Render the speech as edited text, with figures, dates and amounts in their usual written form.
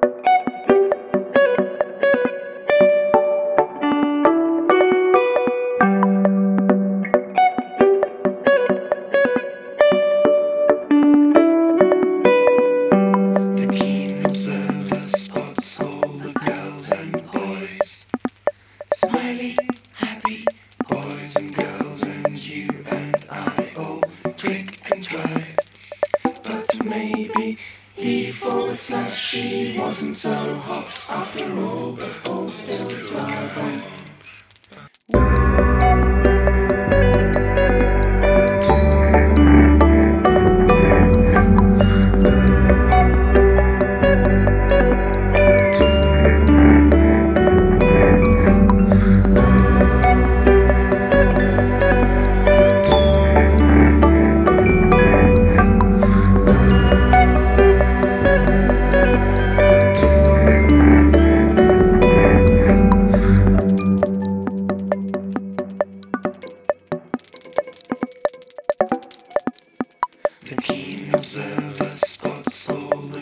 The keen observer spots all the girls and boys, smiley, happy boys and girls, and you and I all drink and drive. But maybe he /she wasn't so hot after all, but all still drive on. The keen observer spots all